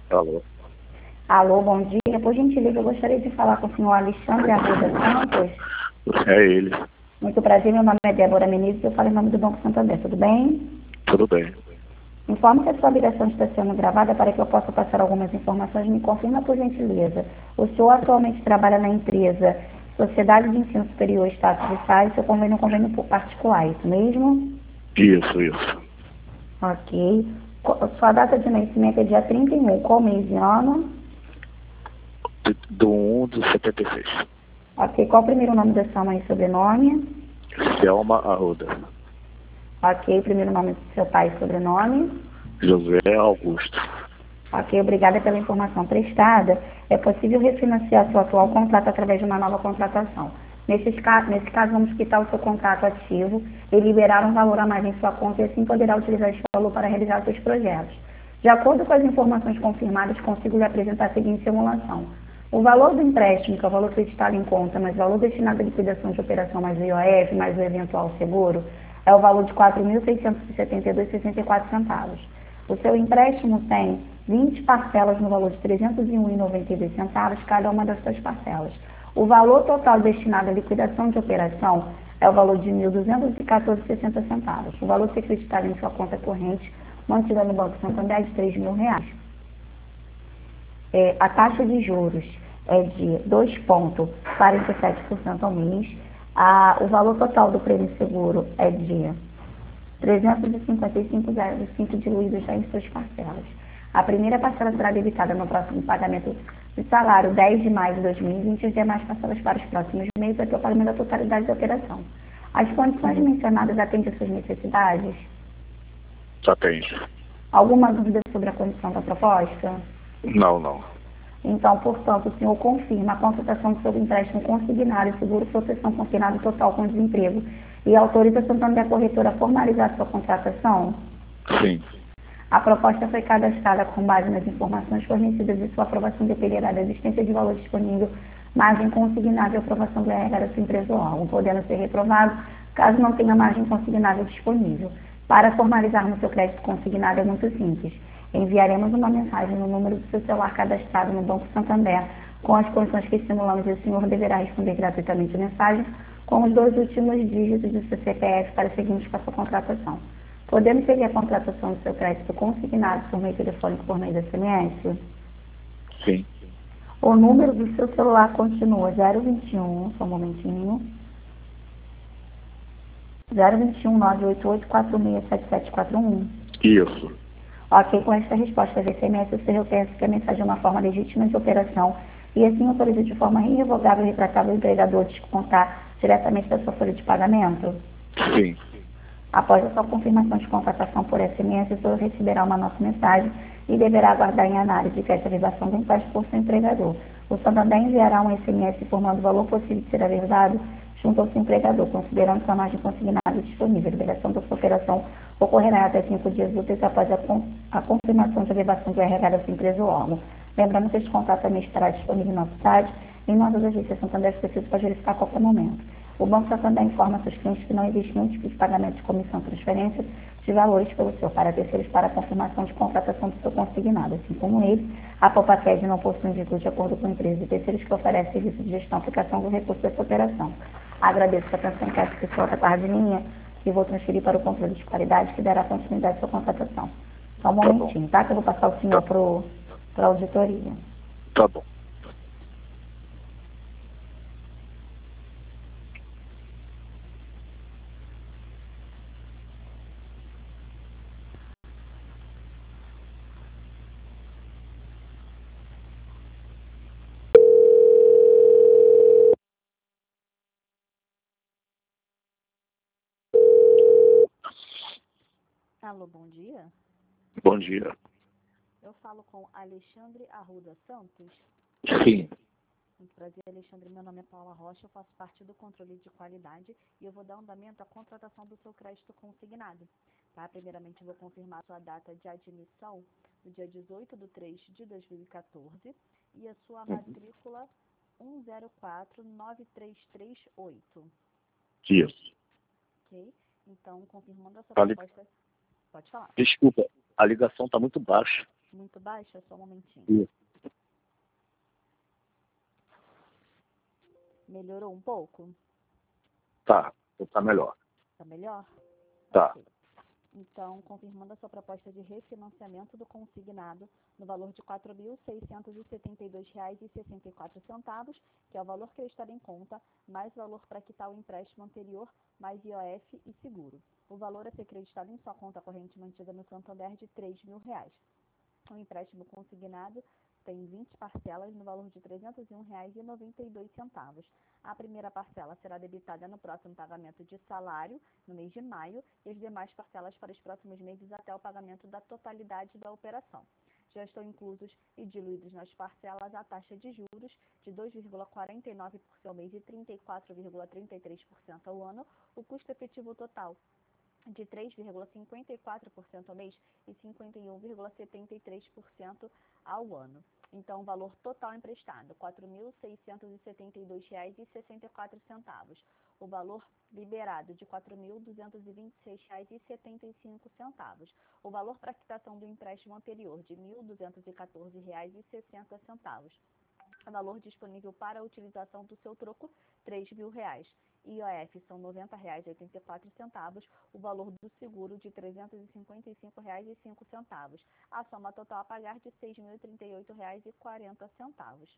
Alô? Alô, bom dia. Por gentileza, eu gostaria de falar com o senhor Alexandre Arruda Santos. É ele. Muito prazer, meu nome é Débora Menezes, eu falo em nome do Banco Santander, tudo bem? Tudo bem. Informe que a sua ligação está sendo gravada para que eu possa passar algumas informações. Me confirma, por gentileza. O senhor atualmente trabalha na empresa Sociedade de Ensino Superior Status de Sá, seu convênio é um convênio particular, isso mesmo? Isso. Ok. Sua data de nascimento é dia 31, qual mês e ano? Do 1 de 76. Ok, qual o primeiro nome da sua mãe e sobrenome? Selma Arruda. Ok, primeiro nome do seu pai e sobrenome? José Augusto. Ok, obrigada pela informação prestada. É possível refinanciar seu atual contrato através de uma nova contratação. Nesse caso, vamos quitar o seu contrato ativo e liberar um valor a mais em sua conta e assim poderá utilizar esse valor para realizar seus projetos. De acordo com as informações confirmadas, consigo lhe apresentar a seguinte simulação. O valor do empréstimo, que é o valor creditado em conta, mais o valor destinado à liquidação de operação mais o IOF, mais o eventual seguro, é o valor de R$ 4.672,64. O seu empréstimo tem 20 parcelas no valor de R$ 301,92, cada uma das suas parcelas. O valor total destinado à liquidação de operação é o valor de R$ 1.214,60. O valor ser creditado em sua conta corrente, mantida no Banco Santander, é de R$ 3.000. A taxa de juros é de 2,47% ao mês. O valor total do prêmio seguro é de 355,05 diluídos já em suas parcelas. A primeira parcela será debitada no próximo pagamento do salário 10 de maio de 2020 e as demais parcelas para os próximos meses até o pagamento da totalidade da operação. As condições mencionadas atendem às suas necessidades? Atende. Alguma dúvida sobre a condição da proposta? Não. Então, portanto, o senhor confirma a contratação do seu empréstimo consignado e seguro proteção consignado total com desemprego e autoriza a Santander Corretora a formalizar sua contratação? Sim. A proposta foi cadastrada com base nas informações fornecidas e sua aprovação dependerá da existência de valor disponível, margem consignável e aprovação do RH da sua empresa ou órgão, podendo ser reprovado caso não tenha margem consignável disponível. Para formalizarmos seu crédito consignado é muito simples. Enviaremos uma mensagem no número do seu celular cadastrado no Banco Santander com as condições que simulamos e o senhor deverá responder gratuitamente a mensagem com os 2 últimos dígitos do seu CPF para seguirmos com a sua contratação. Podemos seguir a contratação do seu crédito consignado por meio telefônico por meio da SMS? Sim. O número do seu celular continua 021, só um momentinho. 021 988 467741. Isso. Ok, com esta resposta de SMS, o senhor pensa que a mensagem é uma forma legítima de operação e assim autoriza de forma irrevogável e retratável o empregador descontar diretamente da sua folha de pagamento? Sim. Após a sua confirmação de contratação por SMS, o senhor receberá uma nova mensagem e deverá aguardar em análise que esta ligação do empréstimo por seu empregador. O Santander enviará um SMS informando o valor possível de ser aversado junto ao seu empregador, considerando sua margem consignada disponível. A liberação da sua operação ocorrerá até 5 dias úteis após a confirmação de elevação do RH da sua empresa ou órgão. Lembrando que este contato também estará disponível no nosso site e em nossas agências Santander acessíveis para verificar a qualquer momento. O Banco Santander informa seus clientes que não existe nenhum tipo de pagamento de comissão, transferência de valores pelo senhor para terceiros para a confirmação de contratação do seu consignado. Assim como ele, a Popacred não possui um vínculo de acordo com a empresa de terceiros que oferece serviço de gestão e aplicação do recurso dessa operação. Agradeço a atenção em que essa pessoa da parte de linha e vou transferir para o controle de qualidade que dará continuidade à sua contratação. Só um momentinho, tá? Que eu vou passar o senhor para a auditoria. Tá bom. Alô, bom dia. Bom dia. Eu falo com Alexandre Arruda Santos. Sim. Muito prazer, Alexandre. Meu nome é Paula Rocha, eu faço parte do controle de qualidade e eu vou dar andamento à contratação do seu crédito consignado. Tá? Primeiramente, eu vou confirmar sua data de admissão no dia 18 de 3 de 2014 e a sua matrícula 104938. Isso. Ok? Então, confirmando a sua Tá li- proposta... Pode falar. Desculpa, a ligação tá muito baixa. Muito baixa? Só um momentinho. Isso. Melhorou um pouco? Tá melhor. Tá melhor? Tá. Ok. Então, confirmando a sua proposta de refinanciamento do consignado no valor de R$ 4.672,64, que é o valor creditado em conta, mais valor para quitar o empréstimo anterior, mais IOF e seguro. O valor a ser creditado em sua conta corrente mantida no Santander de R$ 3.000. O empréstimo consignado tem 20 parcelas no valor de R$ 301,92. A primeira parcela será debitada no próximo pagamento de salário, no mês de maio, e as demais parcelas para os próximos meses até o pagamento da totalidade da operação. Já estão inclusos e diluídos nas parcelas a taxa de juros de 2,49% ao mês e 34,33% ao ano, o custo efetivo total de 3,54% ao mês e 51,73% ao ano. Então, o valor total emprestado, R$ 4.672,64. O valor liberado, de R$ 4.226,75. O valor para quitação do empréstimo anterior, de R$ 1.214,60. O valor disponível para a utilização do seu troco, R$ 3.000. IOF são R$ 90,84, o valor do seguro de R$ 355,05. A soma total a pagar de R$ 6.038,40.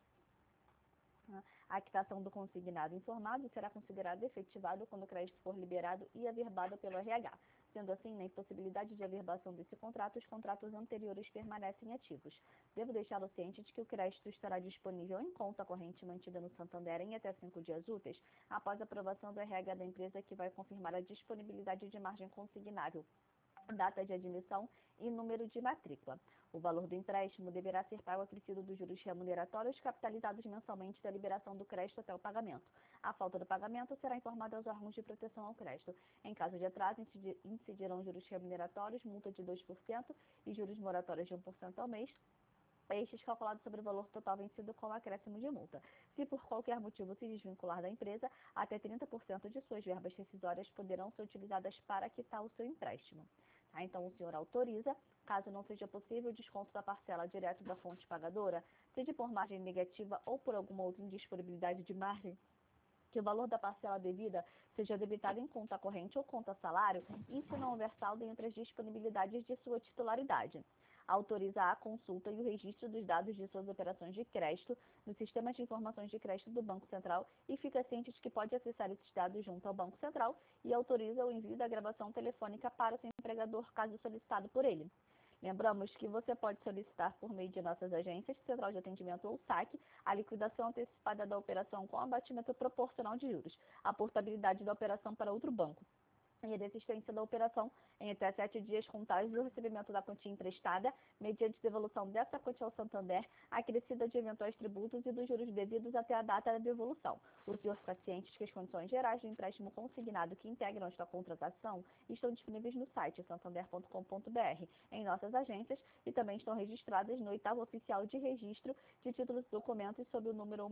A quitação do consignado informado será considerado efetivado quando o crédito for liberado e averbado pelo RH. Sendo assim, na impossibilidade de averbação desse contrato, os contratos anteriores permanecem ativos. Devo deixá-lo ciente de que o crédito estará disponível em conta corrente mantida no Santander em até 5 dias úteis, após a aprovação do RH da empresa, que vai confirmar a disponibilidade de margem consignável, data de admissão e número de matrícula. O valor do empréstimo deverá ser pago acrescido dos juros remuneratórios capitalizados mensalmente da liberação do crédito até o pagamento. A falta do pagamento será informada aos órgãos de proteção ao crédito. Em caso de atraso, incidirão juros remuneratórios, multa de 2% e juros moratórios de 1% ao mês, estes calculados sobre o valor total vencido com acréscimo de multa. Se por qualquer motivo se desvincular da empresa, até 30% de suas verbas rescisórias poderão ser utilizadas para quitar o seu empréstimo. Então, o senhor autoriza, caso não seja possível o desconto da parcela direto da fonte pagadora, seja por margem negativa ou por alguma outra indisponibilidade de margem, que o valor da parcela devida seja debitado em conta corrente ou conta salário, e se não houver saldo entre as disponibilidades de sua titularidade. Autoriza a consulta e o registro dos dados de suas operações de crédito no Sistema de Informações de Crédito do Banco Central e fica ciente de que pode acessar esses dados junto ao Banco Central, e autoriza o envio da gravação telefônica para o seu empregador, caso solicitado por ele. Lembramos que você pode solicitar por meio de nossas agências, Central de Atendimento ou SAC, a liquidação antecipada da operação com abatimento proporcional de juros, a portabilidade da operação para outro banco e a desistência da operação em até 7 dias contábeis do recebimento da quantia emprestada, mediante devolução dessa quantia ao Santander, acrescida de eventuais tributos e dos juros devidos até a data da devolução. O senhor fica ciente que as condições gerais do empréstimo consignado que integram esta contratação estão disponíveis no site santander.com.br, em nossas agências, e também estão registradas no 8º Oficial de Registro de Títulos e Documentos sob o número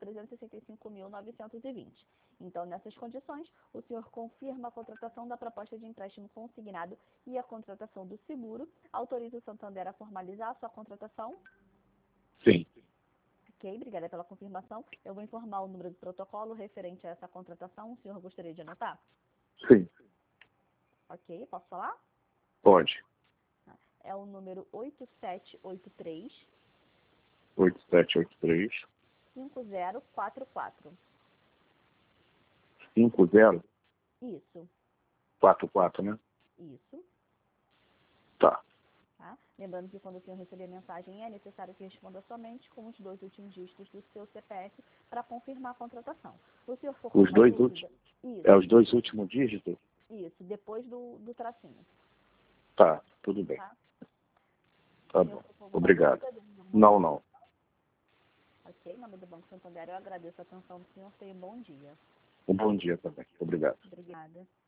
1.365.920. Então, nessas condições, o senhor confirma a contratação da proposta de empréstimo consignado e a contratação do seguro, autoriza o Santander a formalizar a sua contratação? Sim. Ok, obrigada pela confirmação. Eu vou informar o número do protocolo referente a essa contratação. O senhor gostaria de anotar? Sim. Ok, posso falar? Pode. É o número 8783 8783 5044. 5044, Isso, né? isso. Tá. Tá? Lembrando que quando o senhor receber a mensagem, é necessário que responda somente com os 2 últimos dígitos do seu CPF para confirmar a contratação. O senhor for com Os uma dois dúvida, últimos? isso, É os 2 últimos dígitos? isso, depois do tracinho. Tá, tudo bem. Tá? Tá O senhor bom. for com alguma Obrigado. dúvida, Não. Ok, em nome do Banco Santander, eu agradeço a atenção do senhor. Tenha um bom dia. Um bom dia também. Obrigado. Obrigada.